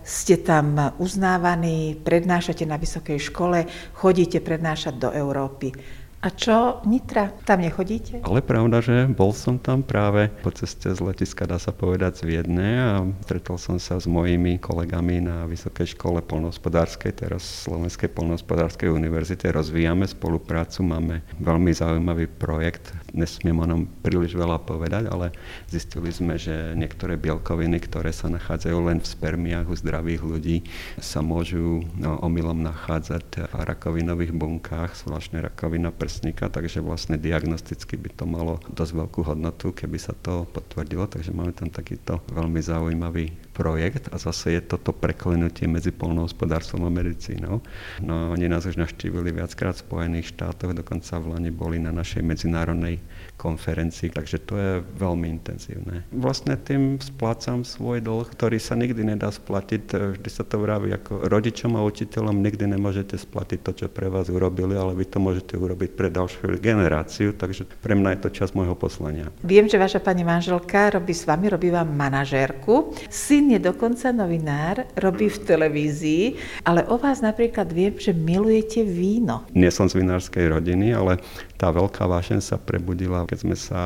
ste tam uznávaní, prednášate na vysokej škole, chodíte prednášať do Európy. A čo Nitra? Tam nechodíte? Ale pravda, že bol som tam práve po ceste z letiska, dá sa povedať, z Viedne a stretol som sa s mojimi kolegami na Vysokej škole poľnohospodárskej, teraz Slovenskej poľnohospodárskej univerzite. Rozvíjame spoluprácu, máme veľmi zaujímavý projekt. Nesmiem o ňom príliš veľa povedať, ale zistili sme, že niektoré bielkoviny, ktoré sa nachádzajú len v spermiách u zdravých ľudí, sa môžu omylom nachádzať v rakovinových bunkách, zvláštne rakovina prsníka, takže vlastne diagnosticky by to malo dosť veľkú hodnotu, keby sa to potvrdilo, takže máme tam takýto veľmi zaujímavý projekt a zase je toto preklenutie medzi poľnohospodárstvom a medicínou. No, oni nás už navštívili viackrát v Spojených štátoch, dokonca v lani boli na našej medzinárodnej konferencii, takže to je veľmi intenzívne. Vlastne tým splácam svoj dlh, ktorý sa nikdy nedá splatiť. Vždy sa to vraví, ako rodičom a učiteľom nikdy nemôžete splatiť to, čo pre vás urobili, ale vy to môžete urobiť pre ďalšiu generáciu, takže pre mňa je to časť môjho poslania. Viem, že vaša pani manželka robí s vami, robí vám manažérku. Syn je dokonca novinár, robí v televízii, ale o vás napríklad viem, že milujete víno. Nie som z vinárskej rodiny, ale tá veľká vášeň sa prebudila, keď sme sa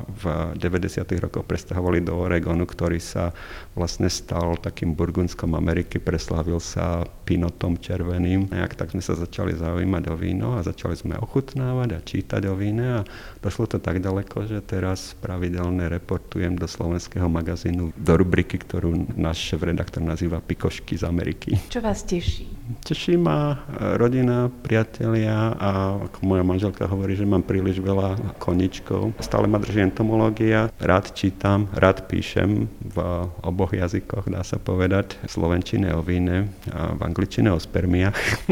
v 90. rokoch presťahovali do Oregonu, ktorý sa vlastne stal takým Burgundskom Ameriky, preslávil sa pinotom červeným. Tak sme sa začali zaujímať o víno a začali sme ochutnávať a čítať o víne a došlo to tak ďaleko, že teraz pravidelne reportujem do slovenského magazínu do rubriky, ktorú náš šéf-redaktor nazýva Pikošky z Ameriky. Čo vás teší? Teší ma rodina, priatelia a ako moja manželka hovorí, že mám príliš veľa koničkov. Stále ma drží entomológia, rád čítam, rád píšem v oboch jazykoch, dá sa povedať. V slovenčine o víne a v angličtine o spermiách.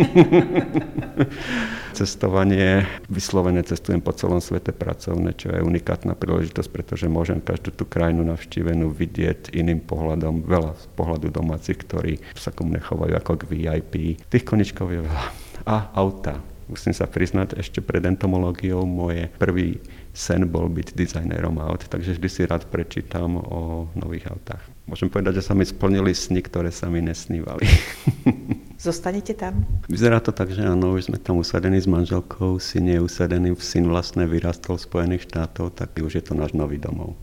Cestovanie, vyslovene cestujem po celom svete pracovne, čo je unikátna príležitosť, pretože môžem každú tú krajinu navštívenú vidieť iným pohľadom, veľa z pohľadu domácich, ktorí sa ku mne chovajú ako k VIP. Tých koničkov je veľa. A auta. Musím sa priznať, ešte pred entomológiou moje prvý sen bol byť dizajnérom aut, takže vždy si rád prečítam o nových autách. Môžem povedať, že sa mi splnili sny, ktoré sa mi nesnívali. Zostanete tam? Vyzerá to tak, že áno, už sme tam usadení s manželkou, syn je usadený, syn vlastne vyrástol v Spojených štátoch, tak už je to náš nový domov.